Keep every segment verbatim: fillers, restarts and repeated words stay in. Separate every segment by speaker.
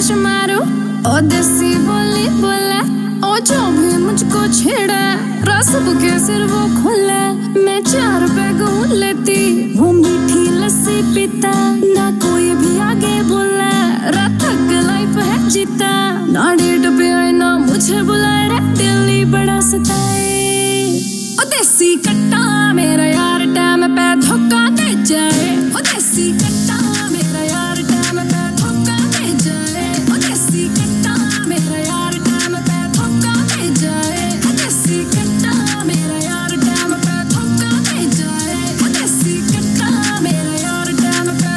Speaker 1: English मारू और देसी बोली बोले और जो भी मुझको छेड़े रसब के सिर वो खोले। मैं चार पैग लेती वो मीठी लस्सी पीता ना कोई भी आगे बोले रातक लाइफ है जीता ना डेट पे आए ना मुझे बुलाए रे दिल्ली बड़ा सताए। ओ देसी कट्टा मेरा यार टाइम पे धोखा दे जाए। ओ देसी कट्टा मेरा यार टाइम पे धोखा दे जाए। ओ देसी कट्टा मेरा यार टाइम पे धोखा दे जाए। ओ देसी कट्टा मेरा यार टाइम पे धोखा दे जाए। ओ देसी कट्टा मेरा यार टाइम पे।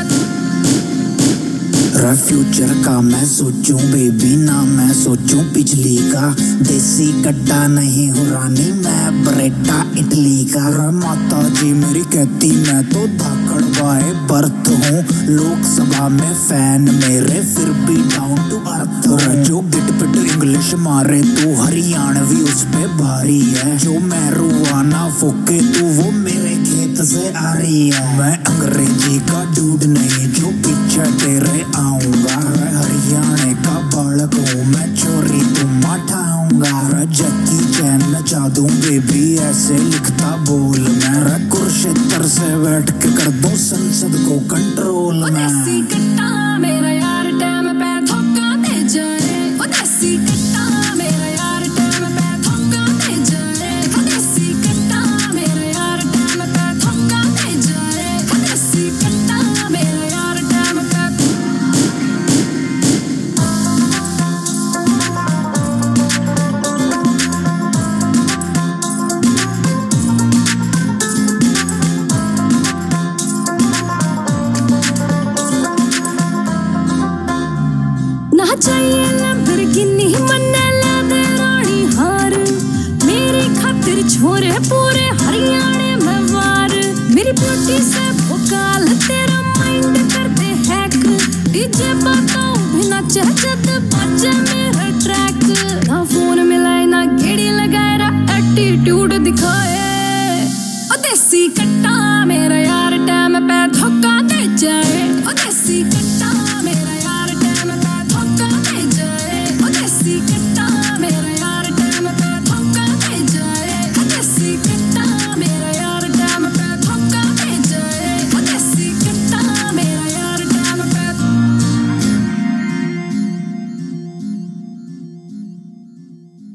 Speaker 2: फ्यूचर का मैं सोचूं बेबी ना मैं सोचूं पिछली का। देसी कट्टा नहीं हो रानी मैं ब्रेटा इटली का। माता जी मेरी कहती मैं तो धाकड़ बाय बर्थ हूँ। लोकसभा में फैन मेरे फिर भी डाउन टू अर्थ। जो गिट पिट इंग्लिश मारे तू हरियाणवी उस पे भारी है। जो मैरुआना फूके तू वो मेरे खेत से आ रही है। मैं अंग्रेजी का डूड नहीं जो पीछे तेरे आऊंगा। हरियाणा का बालक हूँ मैं चोरी तुम उठाऊंगा। जैकी चैन नचा दूं बेबी ऐसे लिखता बोल मैं। कुरुक्षेत्र से बैठ के कर दूं संसद को कंट्रोल में।
Speaker 1: देसी कट्टा मेरा यार टाइम पे धोखा दे जाए। ओ देसी कट्टा मेरा यार टाइम पे धोखा दे जाए। ओ देसी कट्टा मेरा यार टाइम पे धोखा दे जाए। ओ देसी कट्टा मेरा यार टाइम पे। ना चाहिए लैम्बोर्गिनी मन्ने ला दे रानी हार। मेरी खातिर छोरे पूरे हरियाणा में वार। मेरी ब्यूटी से भोकाल तेरा माइंड कर दे हैक। डीजे बताओ बिना चहचत बजे मेरा ट्रैक। ना फोन मिलाए ना गेड़ी लगाए रा एटीट्यूड दिखाए। ओ देसी